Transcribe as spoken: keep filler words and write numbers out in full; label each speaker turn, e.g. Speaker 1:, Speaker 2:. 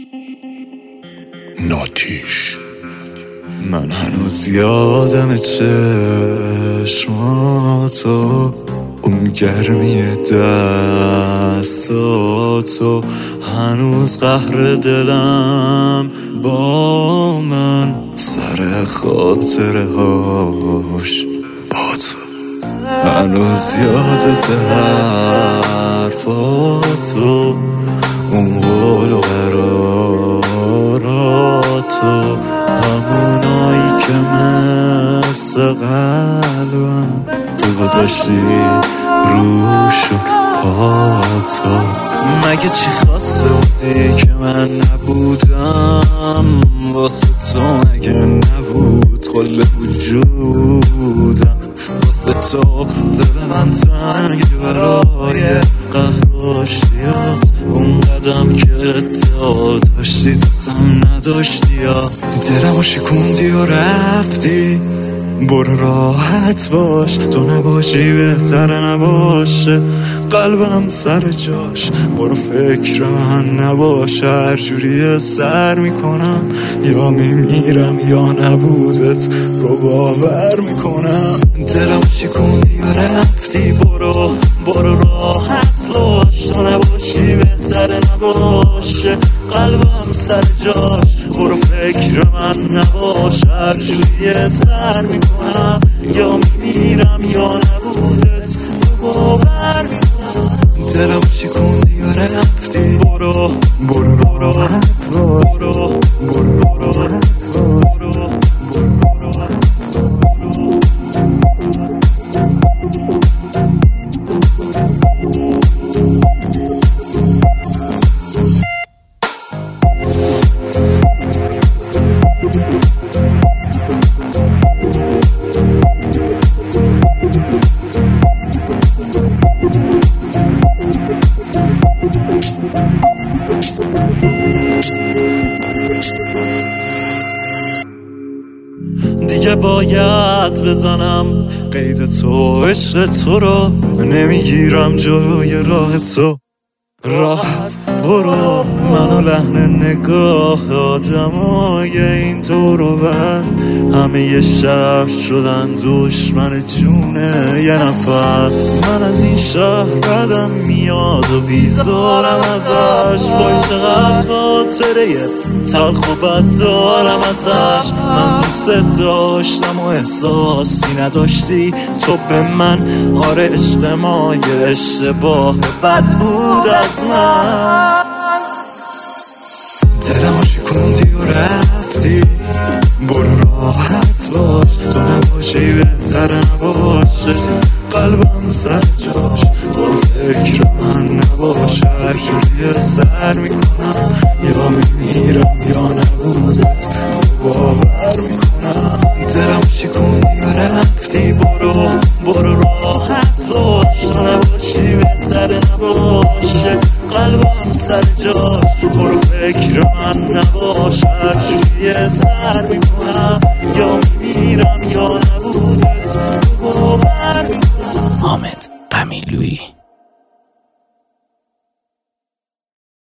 Speaker 1: ناتیش. من هنوز یادم چشماتو، اون گرمی دستاتو، هنوز قهر دلم با من سر خاطره هاش با تو. هنوز یادت حرفاتو، اون قول و قراراتو، همونایی که مثل قلبم تو گذاشتی روشو پاتو. مگه چی خواسته بودی که من نبودم واسه تو؟ مگه نبود کل وجودم واسه تو؟ دل من تنگ برای قهراشتیات، اون قدم که ادعا داشتی دوستم نداشتی، یا دلمو شکوندی و رفتی. برو راحت باش، تو نباشی بهتره نباشه قلبم سر جاش. برو فکر من نباشه، هر جوری سر میکنم، یا میمیرم یا نبودت رو باور میکنم. دلم شکوندی و رفتی، برو برو راحت باش، تو نباشی بهتره نباشه قلبم سر جاش. برو فکر من نباشه، هر جوری سر میکنم، یا میمیرم یا نبودت رو باور میکنم. دلم شکوندی و رفتی، برو برو برو برو برو برو برو. دیگه باید بزنم قید تو، عشق تو رو نمیگیرم جلوی راه تو. راحت برو، منو لحن نگاه آدمای این دور و بر، همه یه شهر شدن دشمن جونه یه نفر. من از این شهر بدم میاد و بیزارم ازش، وای چقدر خاطره تلخ و بد دارم ازش. من دوست داشتم و احساسی نداشتی تو به من، آره عشق ما یه اشتباه بد بود از من. دلمو شکوندی و رفتی، برو راحت باش، تو نباشی بهتر نباشه قلبم سر جاش. برو فکر من نباشه، هر جوری سر میکنم، یا میمیرم یا نبودت باور میکنم. دلم شکوندی و رفتی، برو برو راحت باش، تو نباشی بهتر نباشه قلبم سر جاش. برو فکر من نباشه، هر جوری سر میکنم،